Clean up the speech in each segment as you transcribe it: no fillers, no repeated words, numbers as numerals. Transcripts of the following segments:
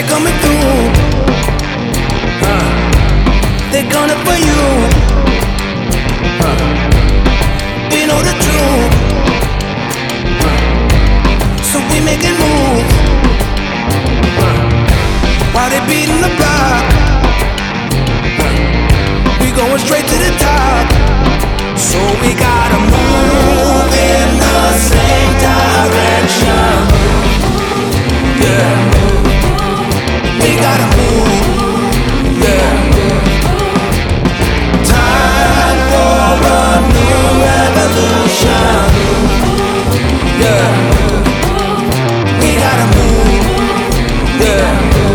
They're coming through. They're gunning for you. We know the truth. So we making moves. While they beating the block, we going straight to the top. So we gotta move in the same direction. Yeah, we gotta move. Yeah, time for a new revolution. Yeah, we gotta move. Yeah,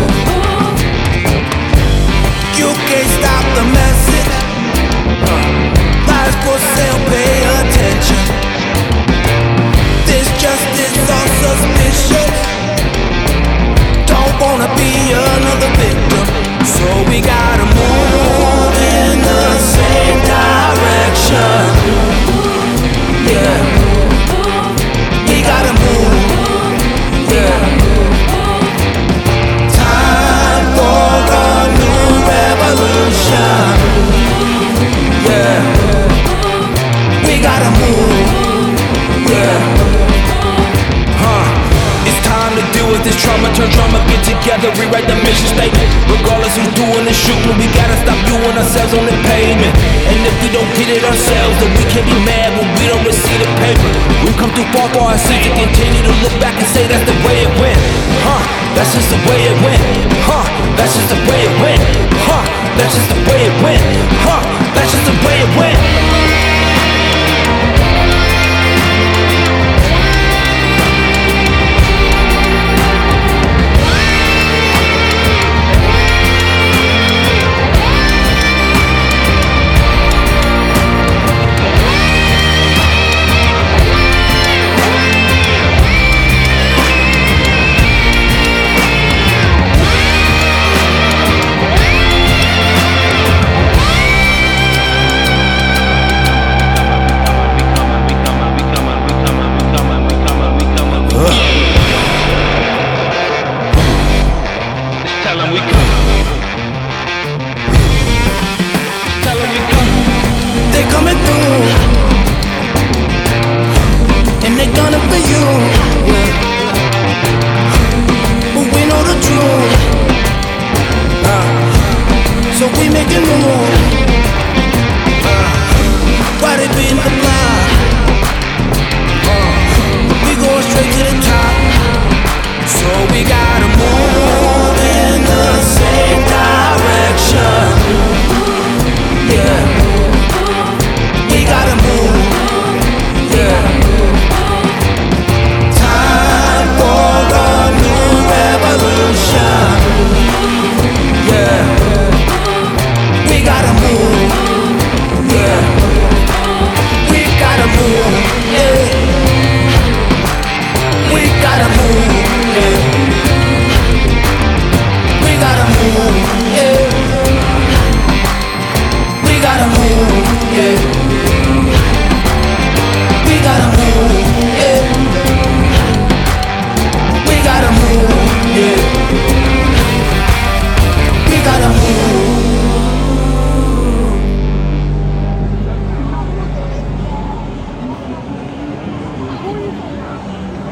you can't stop the message. Lies for sale, pay attention. This justice all suspicious. Don't wanna be another victim. So we gotta move in the same direction. Yeah, we gotta move. Yeah, time for a new revolution. Yeah, we gotta move. Yeah, it's time to deal with this trauma. Turn drama, get together, rewrite the mission statement. Regardless who's doing the shooting, we gotta stop viewing ourselves on the pavement. And if we don't get it ourselves, then we can't be mad when we don't receive the paper. We've come too far for our sins to continue to look back and say that's the way it went. That's just the way it went. That's just the way it went. That's just the way it went. That's just the way it went.